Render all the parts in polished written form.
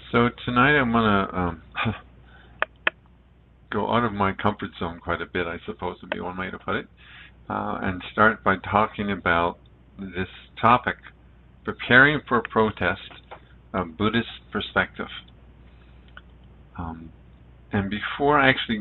So tonight I'm gonna go out of my comfort zone quite a bit, I suppose would be one way to put it, and start by talking about this topic: preparing for a protest, a Buddhist perspective. And before I actually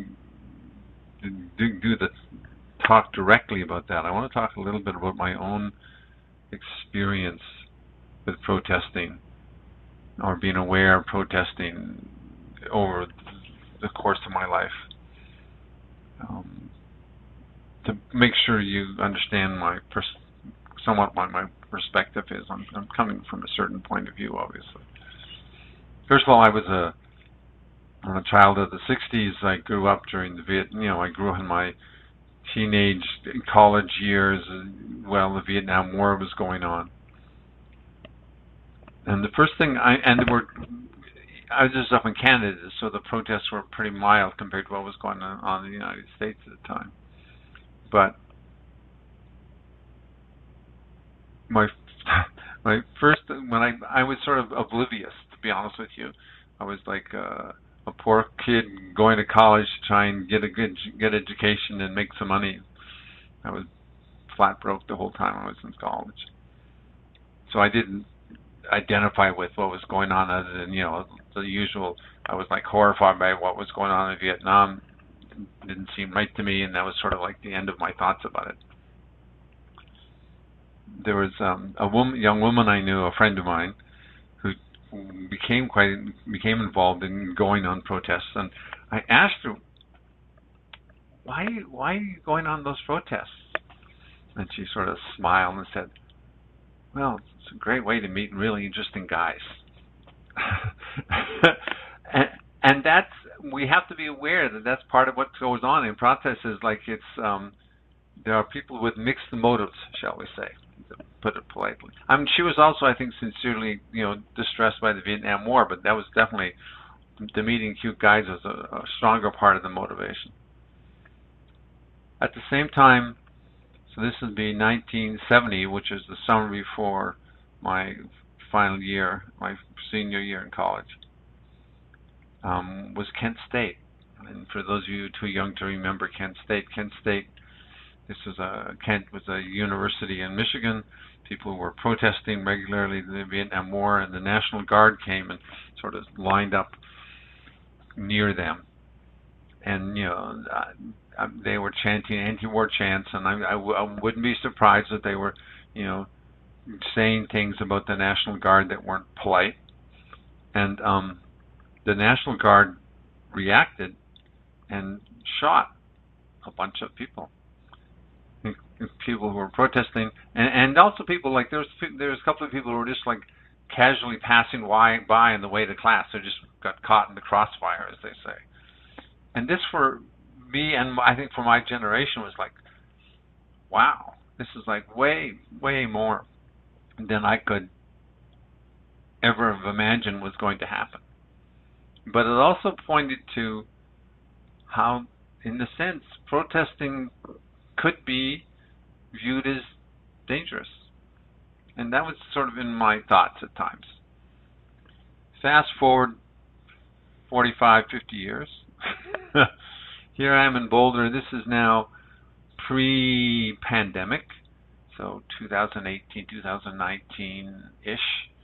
do the talk directly about that, I want to talk a little bit about my own experience with protesting, or being aware of protesting over the course of my life, to make sure you understand somewhat what my perspective is. I'm coming from a certain point of view, obviously. First of all, I'm a child of the '60s. I grew up during I grew up in my teenage, college years while the Vietnam War was going on. And the first thing I was just up in Canada, so the protests were pretty mild compared to what was going on in the United States at the time. But my first, when I was sort of oblivious, to be honest with you. I was like a poor kid going to college to try and get a good education and make some money. I was flat broke the whole time I was in college. So I didn't identify with what was going on other than, the usual. I was like horrified by what was going on in Vietnam. It didn't seem right to me, and that was sort of like the end of my thoughts about it. There was young woman I knew, a friend of mine, who became involved in going on protests, and I asked her, why are you going on those protests? And she sort of smiled and said, well, it's a great way to meet really interesting guys. and we have to be aware that that's part of what goes on in protests. Is like there are people with mixed motives, shall we say, to put it politely. She was also, I think, sincerely, distressed by the Vietnam War, but that was definitely, the meeting cute guys was a stronger part of the motivation. At the same time, so this would be 1970, which is the summer before my final year, my senior year in college, was Kent State. And for those of you too young to remember Kent State, Kent was a university in Michigan. People were protesting regularly the Vietnam War, and the National Guard came and sort of lined up near them. And, they were chanting anti-war chants, and I wouldn't be surprised if they were, saying things about the National Guard that weren't polite. And the National Guard reacted and shot a bunch of people. People who were protesting, and also people like there's a couple of people who were just like casually passing by on the way to class. They just got caught in the crossfire, as they say. And this, for me, and I think for my generation, was like, wow, this is like way more than I could ever have imagined was going to happen. But it also pointed to how, in a sense, protesting could be viewed as dangerous. And that was sort of in my thoughts at times. Fast forward 45, 50 years. Here I am in Boulder. This is now pre-pandemic, so 2018, 2019-ish.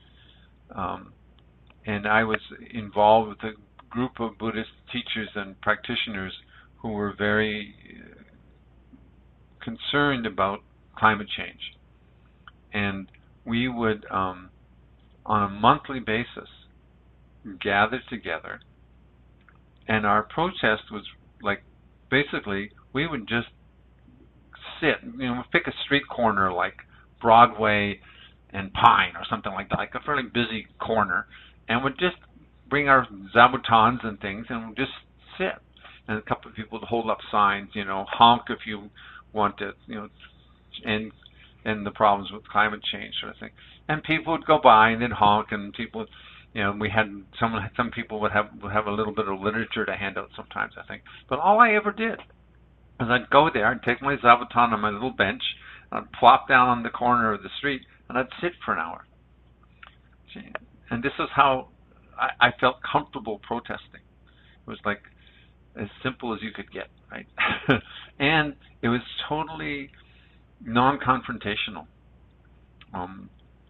And I was involved with a group of Buddhist teachers and practitioners who were very concerned about climate change. And we would, on a monthly basis, gather together, and our protest was like, basically, we would just sit, pick a street corner like Broadway and Pine or something like that, like a fairly busy corner, and would just bring our zabutons and things and we'd just sit. And a couple of people would hold up signs, honk if you want to, and the problems with climate change sort of thing. And people would go by and they'd honk, and people, we had some people would have a little bit of literature to hand out sometimes, I think. But all I ever did was I'd go there and take my zabuton on my little bench, and I'd plop down on the corner of the street, and I'd sit for an hour. And this is how I felt comfortable protesting. It was like as simple as you could get, right? And it was totally non-confrontational. Um,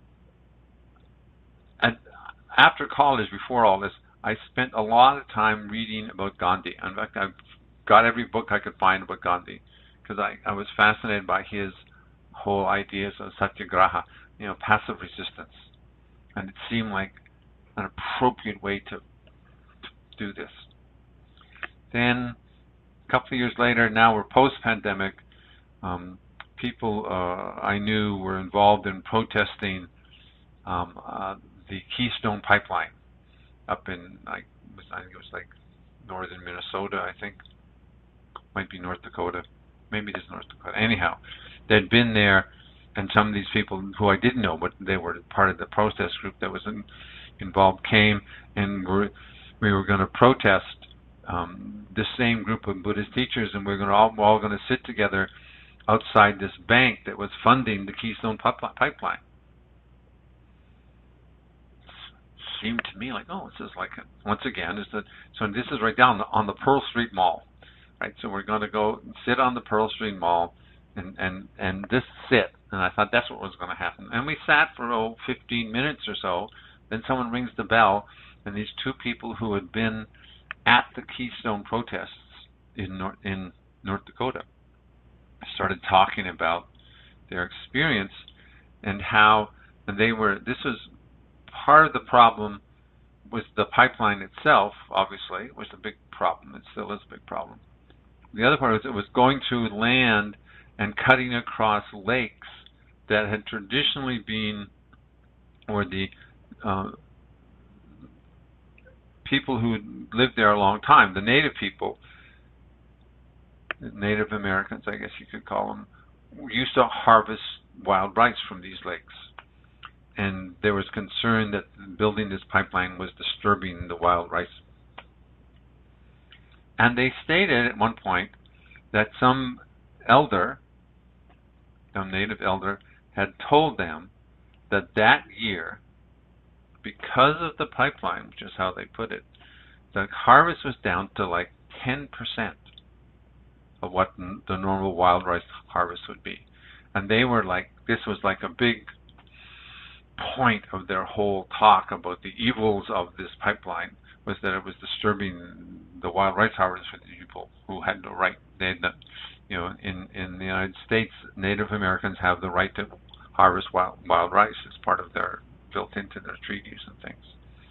and after college, before all this, I spent a lot of time reading about Gandhi. In fact, I've got every book I could find about Gandhi because I was fascinated by his whole ideas of satyagraha, passive resistance. And it seemed like an appropriate way to do this. Then, a couple of years later, now we're post-pandemic, people I knew were involved in protesting the Keystone Pipeline up in, I think it was like northern Minnesota, I think. Might be North Dakota. Maybe it is North Dakota. Anyhow, they'd been there, and some of these people who I didn't know, but they were part of the protest group that was involved, came, and we were going to protest this same group of Buddhist teachers, and we're all going to sit together outside this bank that was funding the Keystone Pipeline. It seemed to me like, oh, this is like, once again, so this is right down on the Pearl Street Mall, right? So we're going to go sit on the Pearl Street Mall and just sit. And I thought that's what was going to happen. And we sat for 15 minutes or so. Then someone rings the bell, and these two people who had been at the Keystone protests in North Dakota started talking about their experience and how this was part of the problem was the pipeline itself, obviously, was a big problem. It still is a big problem. The other part was it was going through land and cutting across lakes that had traditionally been, or the people who lived there a long time, the native people, Native Americans, I guess you could call them, used to harvest wild rice from these lakes. And there was concern that building this pipeline was disturbing the wild rice. And they stated at one point that some native elder, had told them that year, because of the pipeline, which is how they put it, the harvest was down to like 10% of what the normal wild rice harvest would be. And they were like, this was like a big point of their whole talk about the evils of this pipeline, was that it was disturbing the wild rice harvest for the people who had the right. In the United States, Native Americans have the right to harvest wild rice as part of built into their treaties and things.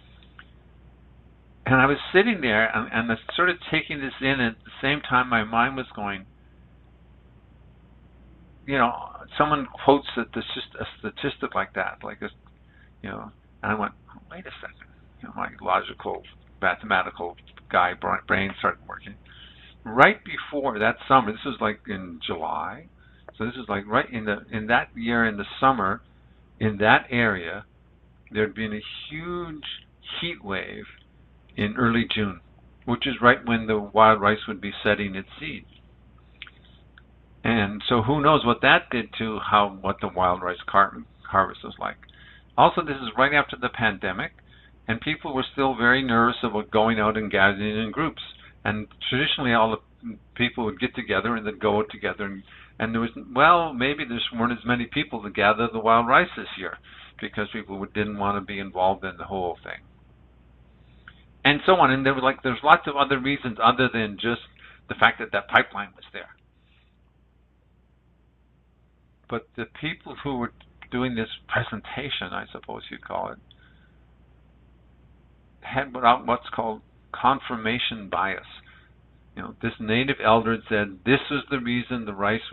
And I was sitting there and I started taking this in, and at the same time my mind was going, someone quotes a statistic like that, and I went, wait a second. My logical, mathematical guy brain started working. Right before that summer, this was like in July, so this is like right in that year in the summer, in that area, there had been a huge heat wave in early June, which is right when the wild rice would be setting its seed. And so who knows what that did to what the wild rice harvest was like. Also, this is right after the pandemic, and people were still very nervous about going out and gathering in groups. And traditionally, all the people would get together and they'd go together, and there was, maybe there weren't as many people to gather the wild rice this year because people didn't want to be involved in the whole thing, and so on. And there's lots of other reasons other than just the fact that pipeline was there. But the people who were doing this presentation, I suppose you'd call it, had what's called confirmation bias. This native elder said this was the reason the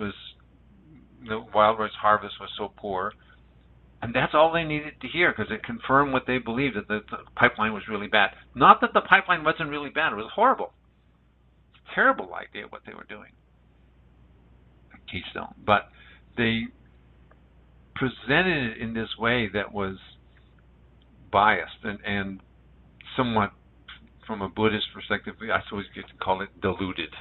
wild rice harvest was so poor, and that's all they needed to hear because it confirmed what they believed, that the pipeline was really bad. Not that the pipeline wasn't really bad; it was horrible. It's a terrible idea what they were doing at Keystone, but they presented it in this way that was biased and somewhat, from a Buddhist perspective, I suppose you could call it diluted.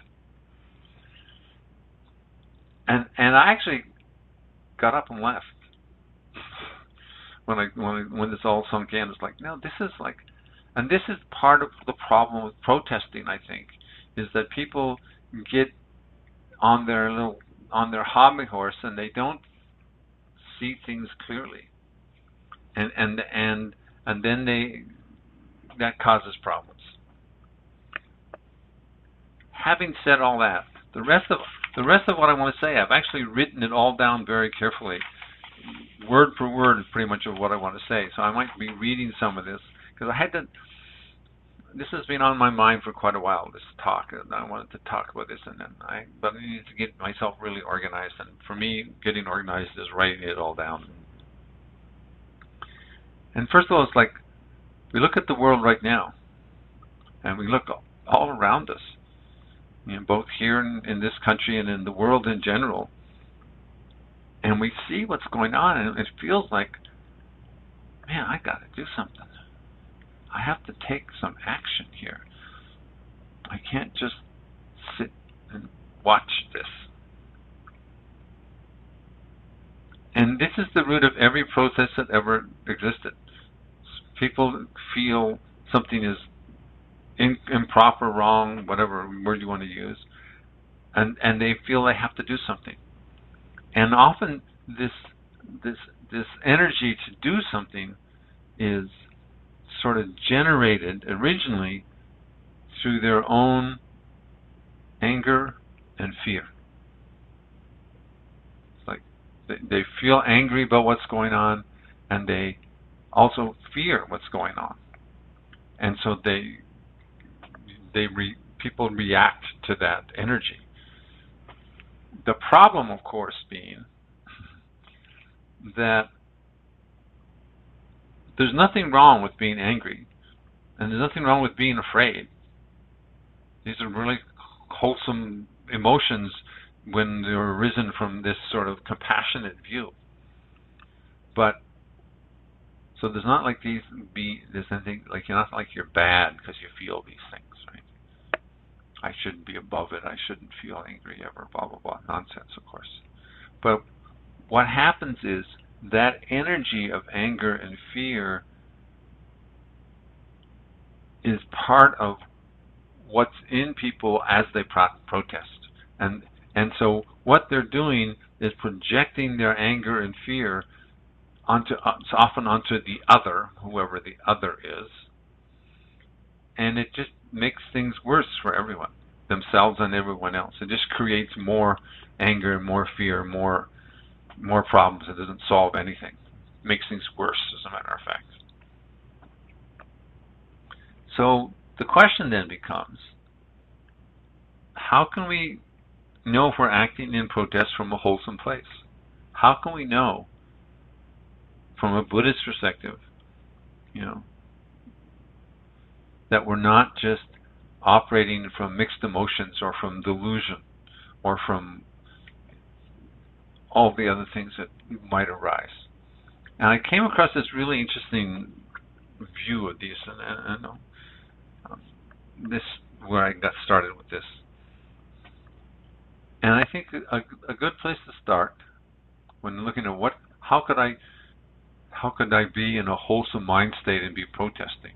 And I actually got up and left when this all sunk in. It's like, no, this is like, And this is part of the problem with protesting, I think, is that people get on their hobby horse and they don't see things clearly, and then that causes problems. Having said all that, the rest of what I want to say, I've actually written it all down very carefully, word for word, pretty much of what I want to say. So I might be reading some of this because this has been on my mind for quite a while, this talk, and I wanted to talk about this, but I need to get myself really organized, and for me, getting organized is writing it all down. And first of all, it's like, we look at the world right now, and we look all around us, both here in this country and in the world in general, and we see what's going on, and it feels like, man, I got to do something. I have to take some action here. I can't just sit and watch this. And this is the root of every process that ever existed. People feel something is improper, wrong, whatever word you want to use, and they feel they have to do something. And often this energy to do something is sort of generated originally through their own anger and fear. It's like they feel angry about what's going on, and they also fear what's going on, and so people react to that energy. The problem, of course, being that there's nothing wrong with being angry, and there's nothing wrong with being afraid. These are really wholesome emotions when they're arisen from this sort of compassionate view. But so there's not like there's anything like you're not like you're bad because you feel these things, right? I shouldn't be above it. I shouldn't feel angry ever. Blah blah blah. Nonsense, of course. But what happens is that energy of anger and fear is part of what's in people as they protest. And so what they're doing is projecting their anger and fear often onto the other, whoever the other is. And it just makes things worse for everyone, themselves and everyone else. It just creates more anger, more fear, more problems. It doesn't solve anything. It makes things worse, as a matter of fact. So the question then becomes, how can we know if we're acting in protest from a wholesome place? How can we know, from a Buddhist perspective, that we're not just operating from mixed emotions or from delusion or from all the other things that might arise? And I came across this really interesting view of these, and this where I got started with this. And I think a good place to start when looking at how could I be in a wholesome mind state and be protesting?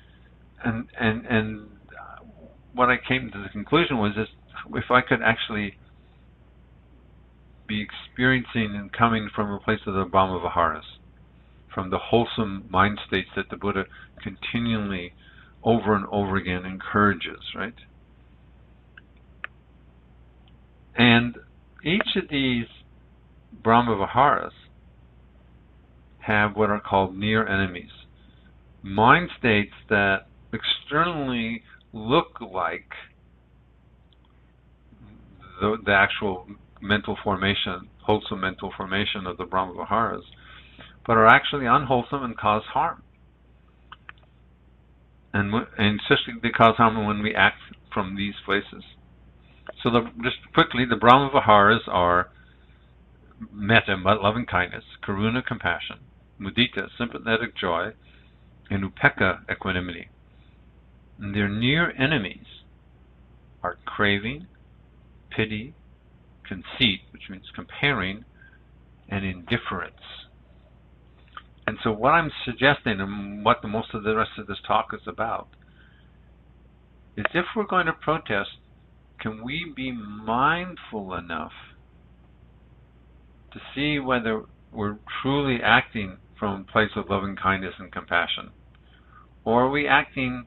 And what I came to the conclusion was this: if I could actually be experiencing and coming from a place of the Brahma Viharas, from the wholesome mind states that the Buddha continually over and over again encourages, right? And each of these Brahma Viharas have what are called near enemies, mind states that externally look like the actual mental formation, wholesome mental formation of the Brahma Viharas, but are actually unwholesome and cause harm. And especially they cause harm when we act from these places. So just quickly, the Brahma Viharas are metta, loving kindness, karuna, compassion, mudita, sympathetic joy, and upekkha, equanimity. And their near enemies are craving, pity, conceit, which means comparing, and indifference. And so what I'm suggesting, and what most of the rest of this talk is about, is if we're going to protest, can we be mindful enough to see whether we're truly acting from a place of loving kindness and compassion? Or are we acting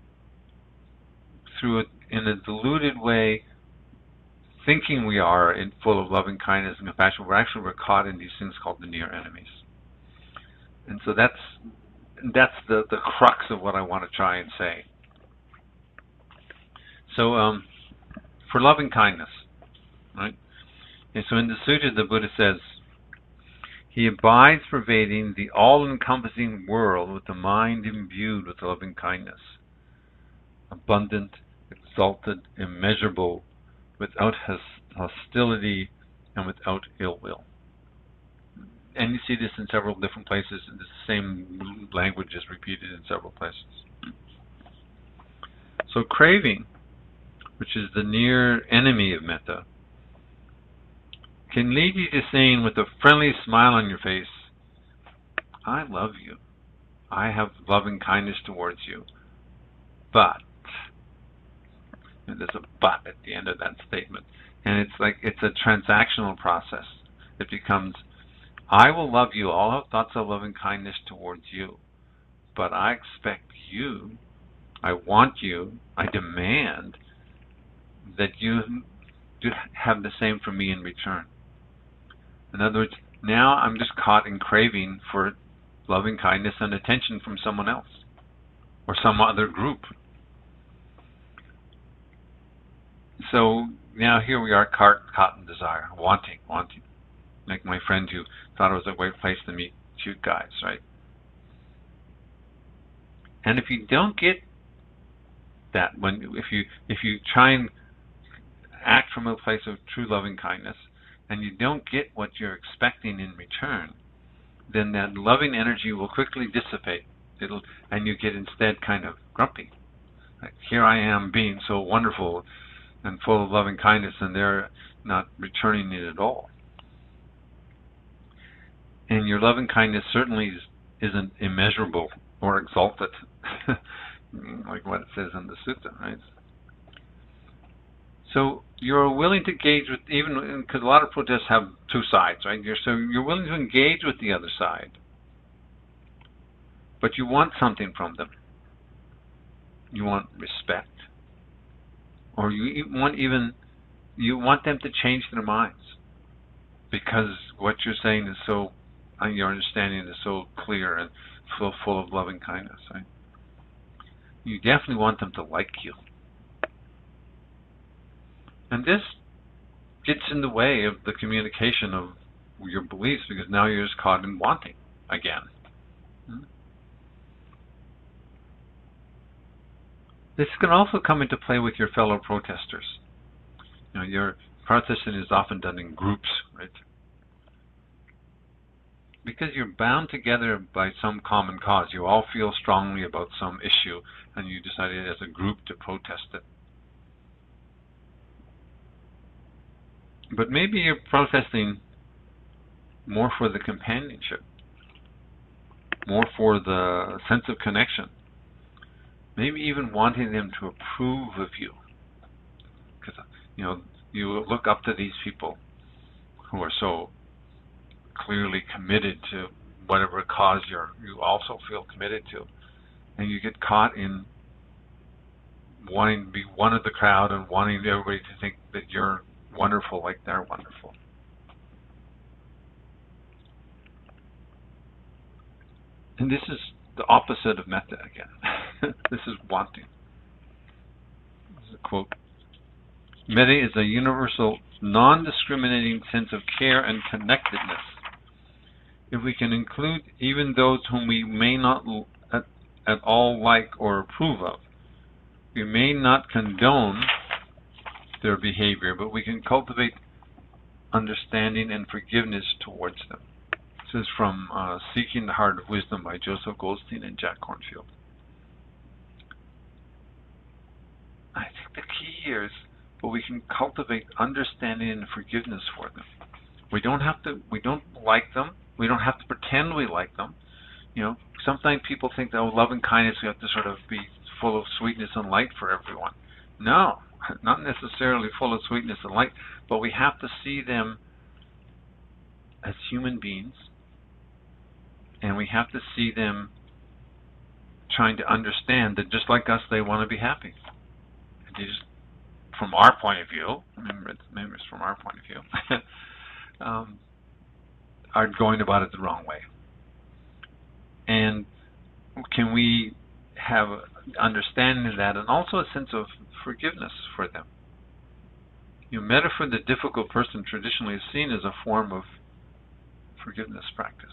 in a diluted way, thinking we are full of loving kindness and compassion? We're caught in these things called the near enemies. And so that's the crux of what I want to try and say. So for loving kindness, right? And so in the sutta, the Buddha says, he abides pervading the all-encompassing world with the mind imbued with loving kindness, abundant, exalted, immeasurable, without hostility and without ill will. And you see this in several different places. The same language is repeated in several places. So craving, which is the near enemy of metta, can lead you to saying with a friendly smile on your face, I love you. I have loving kindness towards you. But, and there's a but at the end of that statement. And it's a transactional process. It becomes, I will love you, all have thoughts of loving kindness towards you. But I expect you, I want you, I demand that you do have the same for me in return. In other words, now I'm just caught in craving for loving kindness and attention from someone else or some other group. So now here we are, caught in desire, wanting. Like my friend who thought it was a great place to meet cute guys, right? And if you don't get that, if you try and act from a place of true loving kindness, and you don't get what you're expecting in return, then that loving energy will quickly dissipate. And you get instead kind of grumpy. Like, here I am being so wonderful and full of loving kindness, and they're not returning it at all. And your loving kindness certainly isn't immeasurable or exalted, like what it says in the sutta, right? So you're willing to engage with, even because a lot of protests have two sides, right? So you're willing to engage with the other side, but you want something from them. You want respect, or you want them to change their minds because what you're saying is so, your understanding is so clear and full of loving kindness, right? You definitely want them to like you. And this gets in the way of the communication of your beliefs, because now you're just caught in wanting again. This can also come into play with your fellow protesters. Your protesting is often done in groups, right? Because you're bound together by some common cause. You all feel strongly about some issue, and you decided as a group to protest it. But maybe you're protesting more for the companionship, more for the sense of connection, maybe even wanting them to approve of you. Because, you look up to these people who are so clearly committed to whatever cause you also feel committed to. And you get caught in wanting to be one of the crowd and wanting everybody to think that you're wonderful like they're wonderful. And this is the opposite of metta again. This is wanting. This is a quote. Metta is a universal, non-discriminating sense of care and connectedness. If we can include even those whom we may not at all like or approve of, we may not condone their behavior, but we can cultivate understanding and forgiveness towards them. This is from Seeking the Heart of Wisdom by Joseph Goldstein and Jack Kornfield. I think the key here is, but we can cultivate understanding and forgiveness for them. We don't like them. We don't have to pretend we like them. Sometimes people think that loving kindness, you have to sort of be full of sweetness and light for everyone. No, not necessarily full of sweetness and light, but we have to see them as human beings, and we have to see them trying to understand that just like us, they want to be happy. They just, from our point of view, remember it's from our point of view, are going about it the wrong way. And can we have understanding of that, and also a sense of forgiveness for them? Metta for the difficult person traditionally is seen as a form of forgiveness practice.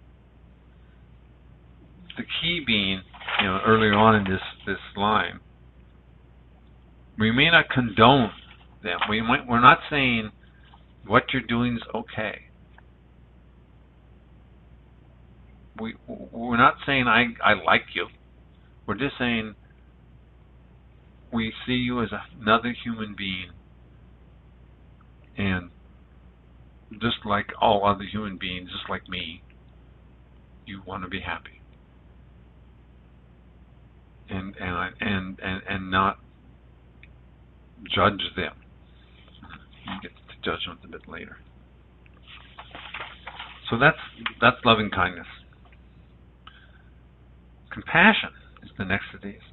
The key being, earlier on in this line, we may not condone them. We're not saying what you're doing is okay. We're not saying I like you. We're just saying we see you as another human being, and just like all other human beings, just like me, you want to be happy, and not judge them. We'll get to judgment a bit later. So that's loving kindness. Compassion is the next of these.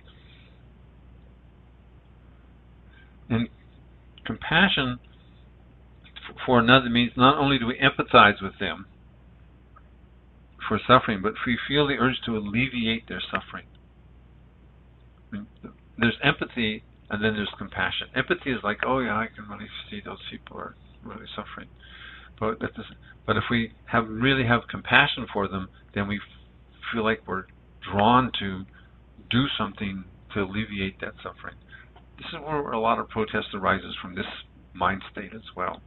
And compassion for another means not only do we empathize with them for suffering, but we feel the urge to alleviate their suffering. There's empathy, and then there's compassion. Empathy is like, oh yeah, I can really see those people are really suffering. But if we really have compassion for them, then we feel like we're drawn to do something to alleviate that suffering. This is where a lot of protest arises from, this mind state as well.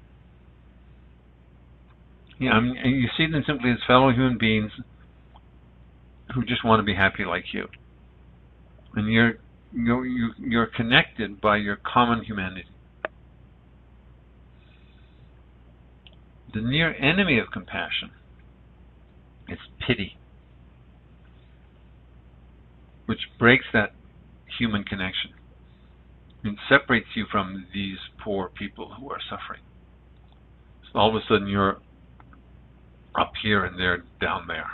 You see them simply as fellow human beings who just want to be happy like you, and you're connected by your common humanity. The near enemy of compassion is pity, which breaks that human connection and separates you from these poor people who are suffering. So all of a sudden you're up here and they're down there.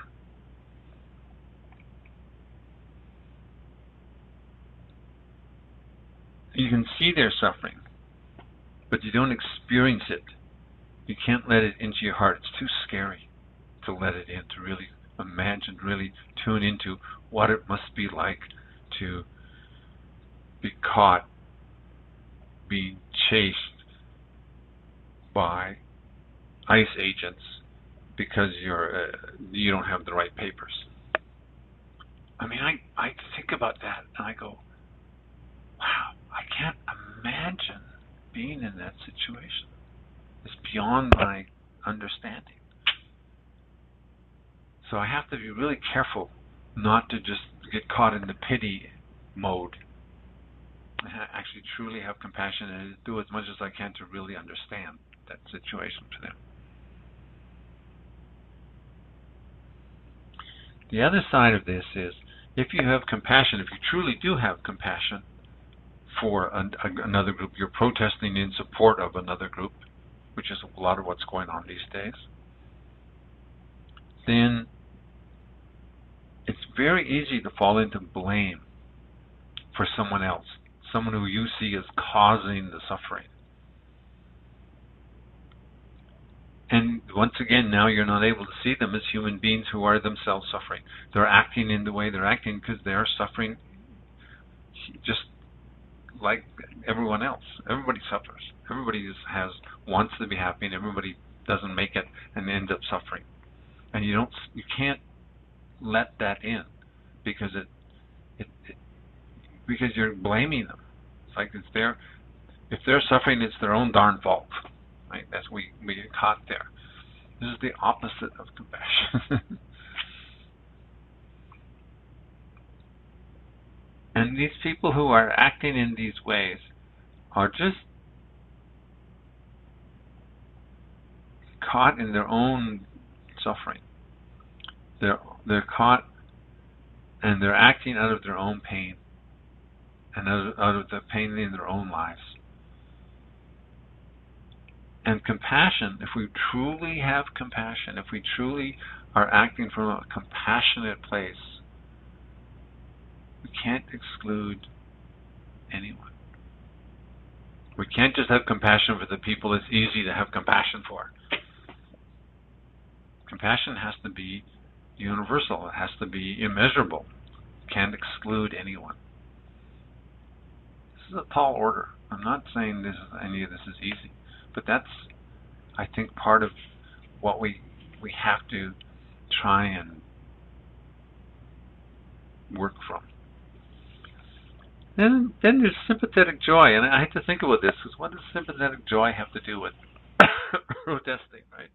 You can see their suffering, but you don't experience it. You can't let it into your heart. It's too scary to let it in, to really imagine, really tune into what it must be like to be caught being chased by ICE agents because you don't have the right papers. I mean, I think about that and I go, wow, I can't imagine being in that situation. It's beyond my understanding. So I have to be really careful not to just get caught in the pity mode. I actually truly have compassion and do as much as I can to really understand that situation for them. The other side of this is, if you have compassion, if you truly do have compassion for another group, you're protesting in support of another group, which is a lot of what's going on these days, then it's very easy to fall into blame for someone else, someone who you see as causing the suffering. And once again, now you're not able to see them as human beings who are themselves suffering. They're acting in the way they're acting because they're suffering just like everyone else. Everybody suffers. Everybody wants to be happy, and everybody doesn't make it and ends up suffering. And you can't let that in because because you're blaming them. It's like if they're suffering, it's their own darn fault. Right? We get caught there. This is the opposite of compassion. And these people who are acting in these ways are just caught in their own suffering. They're caught, and they're acting out of their own pain and out of the pain in their own lives. And compassion, if we truly have compassion, if we truly are acting from a compassionate place, we can't exclude anyone. We can't just have compassion for the people it's easy to have compassion for. Compassion has to be universal. It has to be immeasurable. It can't exclude anyone. This is a tall order. I'm not saying any of this is easy, but that's, I think, part of what we have to try and work from. Then there's sympathetic joy, and I have to think about this, because what does sympathetic joy have to do with protesting, right?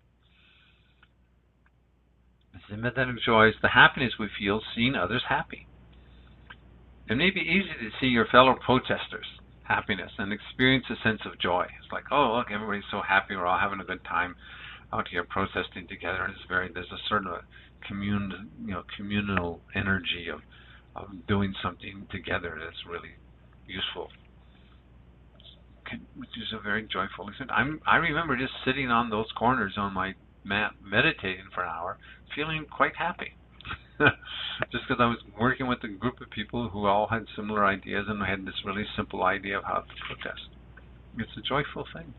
Sympathetic joy is the happiness we feel seeing others happy. It may be easy to see your fellow protesters' happiness and experience a sense of joy. It's like, oh, look, everybody's so happy, we're all having a good time out here protesting together, and there's a certain communal energy of doing something together that's really useful, which is a very joyful experience. I remember just sitting on those corners on my mat, meditating for an hour, feeling quite happy. Just because I was working with a group of people who all had similar ideas, and I had this really simple idea of how to protest. It's a joyful thing.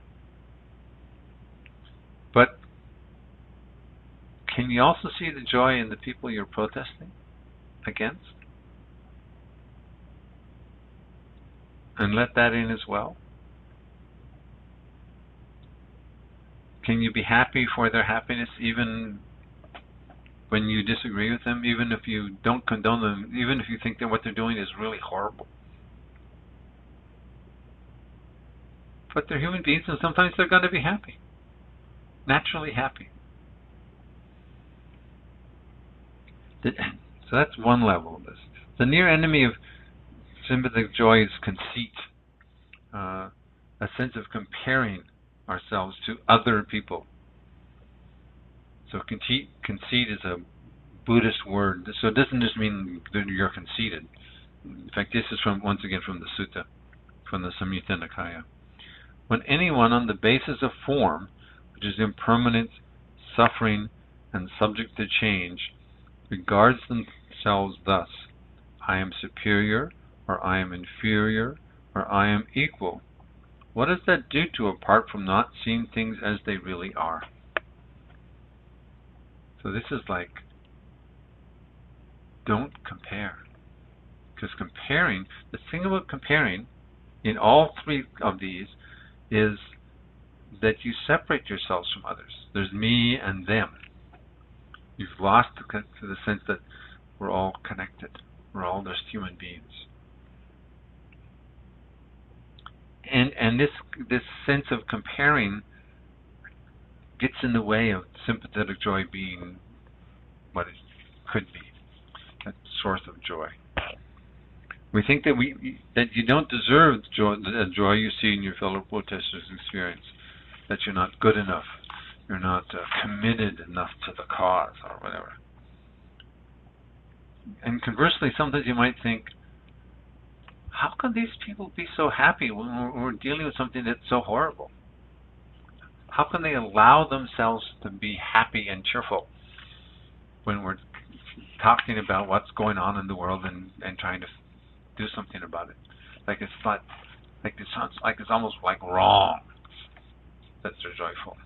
But can you also see the joy in the people you're protesting against? And let that in as well? Can you be happy for their happiness even when you disagree with them, even if you don't condone them, even if you think that what they're doing is really horrible? But they're human beings, and sometimes they're going to be happy. Naturally happy. So that's one level of this. The near enemy of sympathetic joy is conceit, a sense of comparing ourselves to other people. So conceit is a Buddhist word. So it doesn't just mean that you're conceited. In fact, this is once again from the Sutta, from the Samyutta Nikaya. When anyone on the basis of form, which is impermanent, suffering, and subject to change, regards themselves thus: I am superior, or I am inferior, or I am equal, what does that do to apart from not seeing things as they really are? So this is like, don't compare. Because comparing, the thing about comparing in all three of these is that you separate yourselves from others. There's me and them. You've lost the sense that we're all connected. We're all just human beings. And this sense of comparing gets in the way of sympathetic joy being what it could be, a source of joy. We think that you don't deserve the joy you see in your fellow protesters' experience, that you're not good enough, you're not committed enough to the cause, or whatever. And conversely, sometimes you might think, how can these people be so happy when we're dealing with something that's so horrible? How can they allow themselves to be happy and cheerful when we're talking about what's going on in the world and trying to do something about it? Like it's not, like it sounds like it's almost like wrong that they're joyful.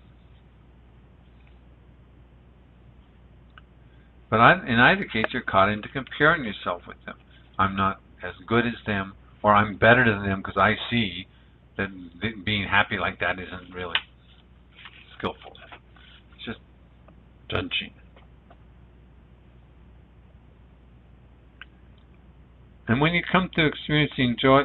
But in either case, you're caught into comparing yourself with them. I'm not as good as them, or I'm better than them because I see that being happy like that isn't really skillful. It's just judging. And when it comes to experiencing joy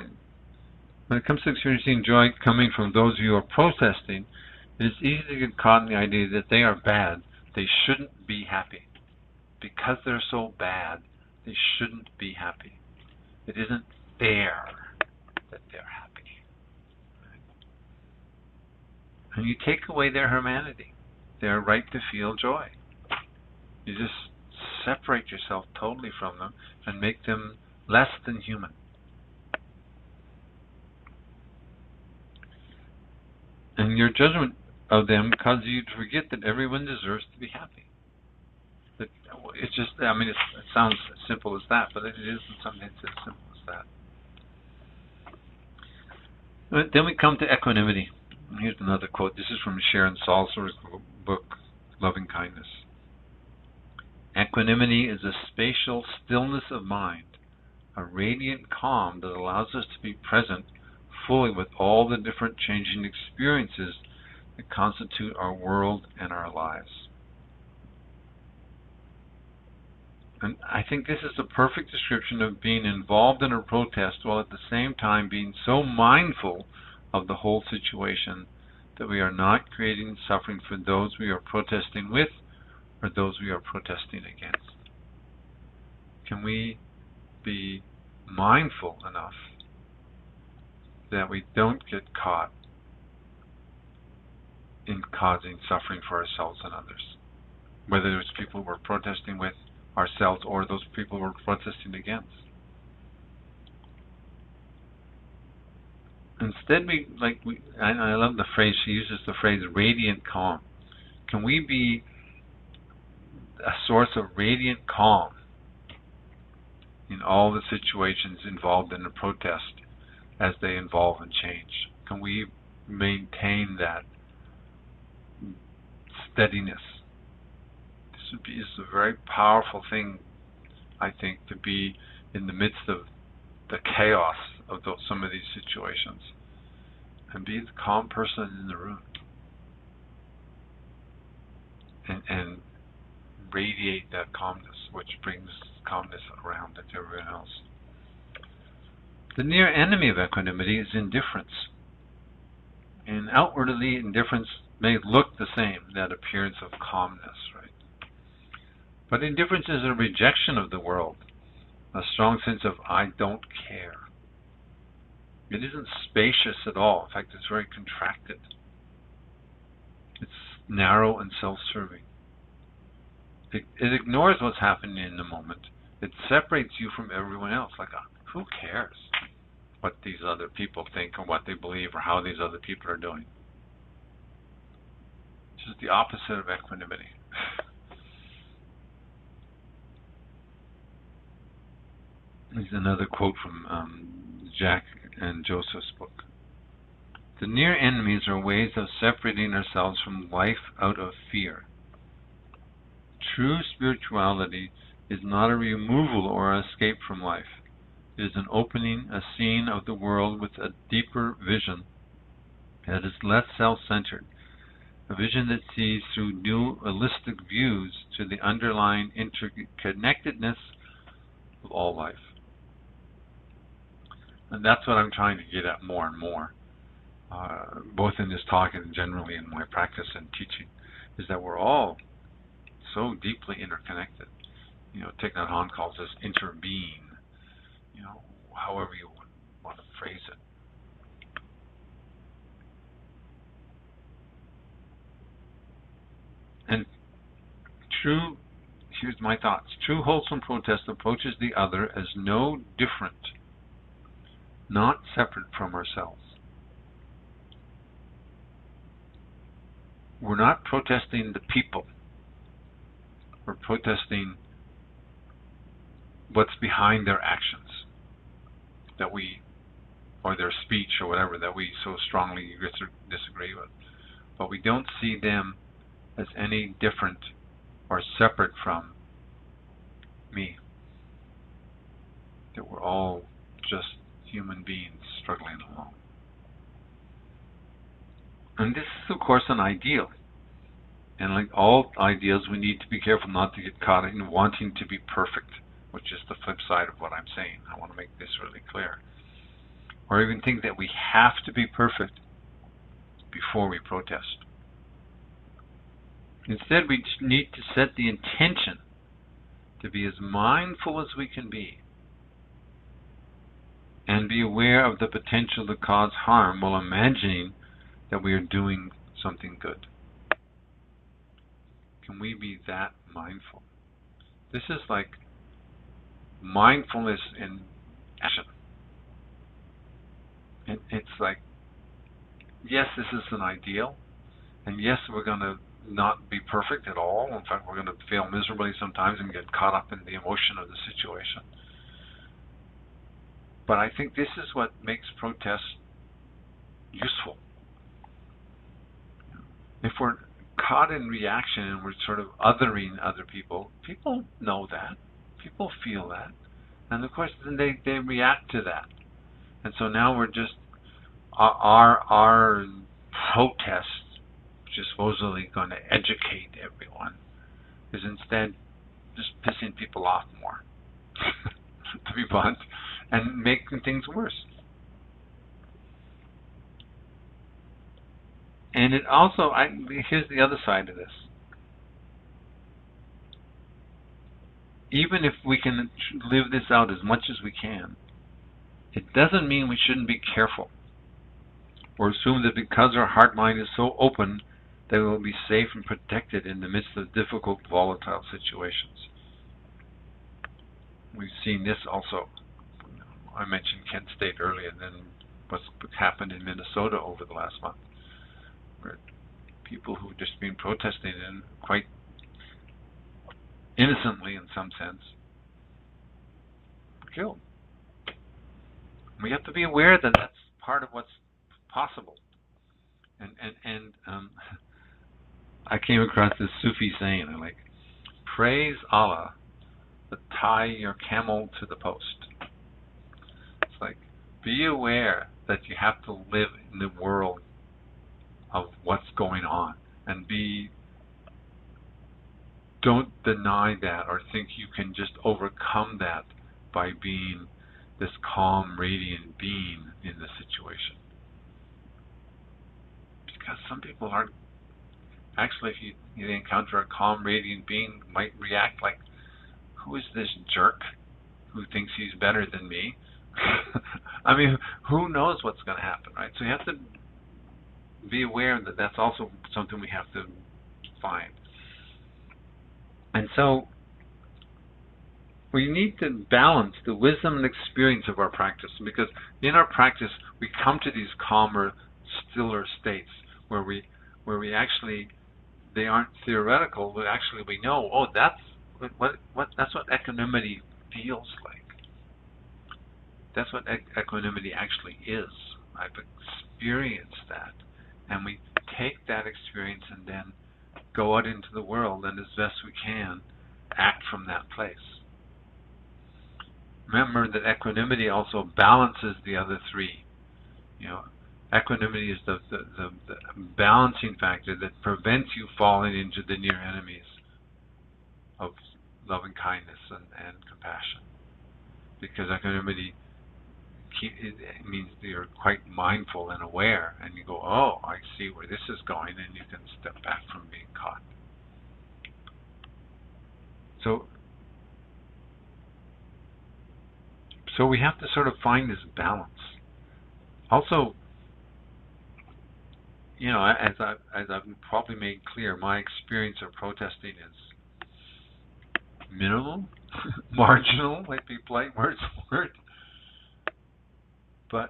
coming from those who are protesting, it is easy to get caught in the idea that they are bad. They shouldn't be happy. Because they're so bad, they shouldn't be happy. It isn't fair that they're happy. Right? And you take away their humanity, their right to feel joy. You just separate yourself totally from them and make them less than human. And your judgment of them causes you to forget that everyone deserves to be happy. It's just, I mean, it sounds as simple as that, but it isn't something that's as simple as that. Then we come to equanimity. Here's another quote. This is from Sharon Salzer's book, Loving Kindness. Equanimity is a spatial stillness of mind, a radiant calm that allows us to be present fully with all the different changing experiences that constitute our world and our lives. And I think this is the perfect description of being involved in a protest while at the same time being so mindful of the whole situation that we are not creating suffering for those we are protesting with or those we are protesting against. Can we be mindful enough that we don't get caught in causing suffering for ourselves and others, whether it's people we're protesting with ourselves or those people we're protesting against? Instead, I love the phrase, she uses the phrase radiant calm. Can we be a source of radiant calm in all the situations involved in the protest as they evolve and change? Can we maintain that steadiness? This is a very powerful thing, I think, to be in the midst of the chaos of some of these situations and be the calm person in the room and radiate that calmness, which brings calmness around to everyone else. The near enemy of equanimity is indifference. And outwardly, indifference may look the same, that appearance of calmness, right? But indifference is a rejection of the world, a strong sense of I don't care. It isn't spacious at all. In fact, it's very contracted. It's narrow and self-serving. It ignores what's happening in the moment. It separates you from everyone else. Like, who cares what these other people think or what they believe or how these other people are doing? It's just the opposite of equanimity. There's another quote from Jack and Joseph's book. The near enemies are ways of separating ourselves from life out of fear. True spirituality is not a removal or an escape from life. It is an opening, a seeing of the world with a deeper vision that is less self-centered, a vision that sees through dualistic views to the underlying interconnectedness of all life. And that's what I'm trying to get at more and more, both in this talk and generally in my practice and teaching, is that we're all so deeply interconnected. You know, Thich Nhat Hanh calls this interbeing, however you want to phrase it. And here's my thoughts. True wholesome protest approaches the other as no different, not separate from ourselves. We're not protesting the people. We're protesting what's behind their actions or their speech or whatever that we so strongly disagree with. But we don't see them as any different or separate from me. That we're all just human beings struggling along. And this is, of course, an ideal. And like all ideals, we need to be careful not to get caught in wanting to be perfect, which is the flip side of what I'm saying. I want to make this really clear. Or even think that we have to be perfect before we protest. Instead, we need to set the intention to be as mindful as we can be and be aware of the potential to cause harm while imagining that we are doing something good. Can we be that mindful? This is like mindfulness in action. It's like, yes, this is an ideal, and yes, we're going to not be perfect at all. In fact, we're going to fail miserably sometimes and get caught up in the emotion of the situation. But I think this is what makes protests useful. If we're caught in reaction and we're sort of othering other people, people know that. People feel that. And of course, then they react to that. And so now we're just, our protest, which is supposedly going to educate everyone, is instead just pissing people off more, to be blunt, and making things worse. And it also, here's the other side of this. Even if we can live this out as much as we can, it doesn't mean we shouldn't be careful or assume that because our heart mind is so open that we will be safe and protected in the midst of difficult, volatile situations. We've seen this also. I mentioned Kent State earlier, and then what's happened in Minnesota over the last month, where people who've just been protesting and quite innocently in some sense were killed. We have to be aware that that's part of what's possible. And I came across this Sufi saying, I like, praise Allah, but tie your camel to the post. It's like, be aware that you have to live in the world of what's going on, and don't deny that or think you can just overcome that by being this calm, radiant being in the situation. Because some people aren't. Actually, if you encounter a calm, radiant being, might react like, who is this jerk who thinks he's better than me? I mean, who knows what's going to happen, right? So you have to be aware that that's also something we have to find. And so we need to balance the wisdom and experience of our practice, because in our practice we come to these calmer, stiller states where we actually, they aren't theoretical, but actually we know, oh, that's what equanimity feels like. That's what equanimity actually is. I've experienced that, and we take that experience and then go out into the world and as best we can act from that place. Remember that equanimity also balances the other three. You know, equanimity is the balancing factor that prevents you falling into the near enemies of loving kindness and compassion. Because equanimity it means that you're quite mindful and aware, and you go, oh, I see where this is going, and you can step back from being caught. So we have to sort of find this balance. Also, you know, as I've probably made clear, my experience of protesting is minimal, marginal, might be polite word, but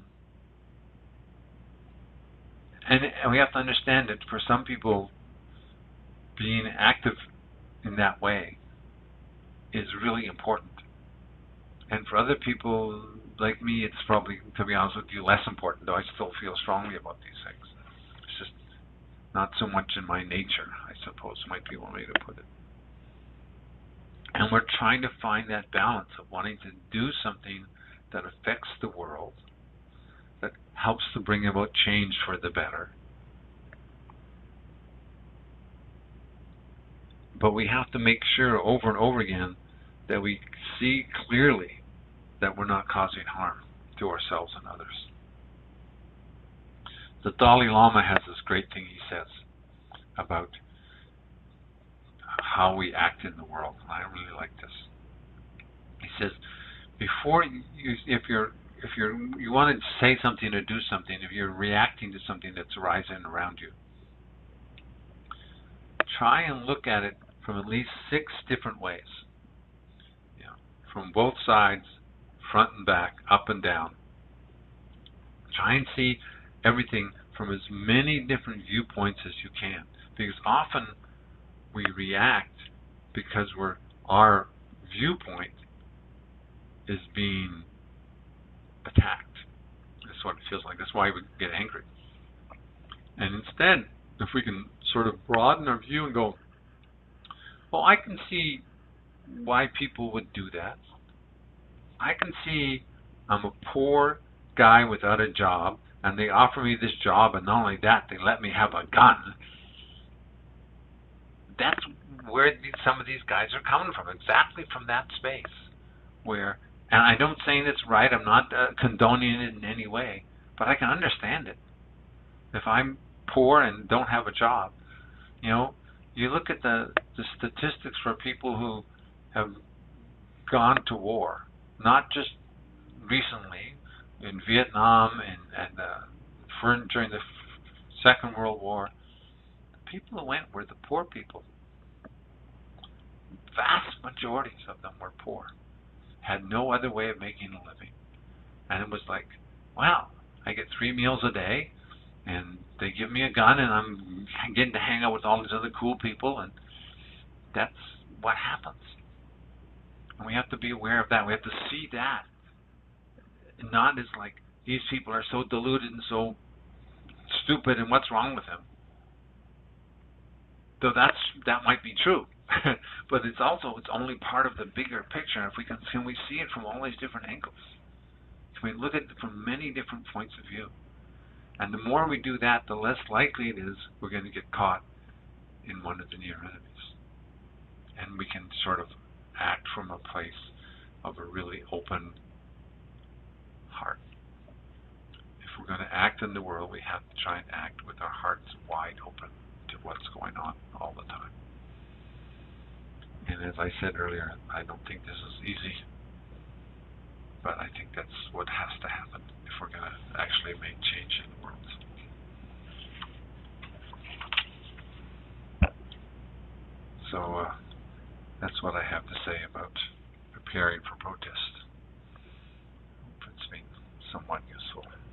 and we have to understand that for some people, being active in that way is really important, and for other people like me, it's probably, to be honest with you, less important. Though I still feel strongly about these things. It's just not so much in my nature, I suppose, might be one way to put it. And we're trying to find that balance of wanting to do something that affects the world, that helps to bring about change for the better. But we have to make sure over and over again that we see clearly that we're not causing harm to ourselves and others. The Dalai Lama has this great thing he says about how we act in the world, and I really like this. He says, before if you want to say something or do something, if you're reacting to something that's arising around you, try and look at it from at least 6 different ways. from both sides, front and back, up and down. Try and see everything from as many different viewpoints as you can, because often we react because our viewpoint is being attacked. That's what it feels like. That's why we get angry. And instead, if we can sort of broaden our view and go, well, I can see why people would do that. I can see I'm a poor guy without a job, and they offer me this job, and not only that, they let me have a gun. That's where some of these guys are coming from, exactly from that space. Where, and I don't say it's right, I'm not condoning it in any way, but I can understand it. If I'm poor and don't have a job, you look at the statistics for people who have gone to war, not just recently, in Vietnam and during the Second World War. The people who went were the poor people. Vast majorities of them were poor, had no other way of making a living. And it was like, wow, I get 3 meals a day, and they give me a gun, and I'm getting to hang out with all these other cool people, and that's what happens. And we have to be aware of that. We have to see that. Not as like, these people are so deluded and so stupid, and what's wrong with them? Though that might be true. But it's only part of the bigger picture. If we can we see it from all these different angles? Can we look at it from many different points of view? And the more we do that, the less likely it is we're going to get caught in one of the near enemies. And we can sort of act from a place of a really open heart. If we're going to act in the world, we have to try and act with our hearts wide open to what's going on all the time. And as I said earlier, I don't think this is easy, but I think that's what has to happen if we're going to actually make change in the world. So that's what I have to say about preparing for protest. Hope it's been somewhat useful.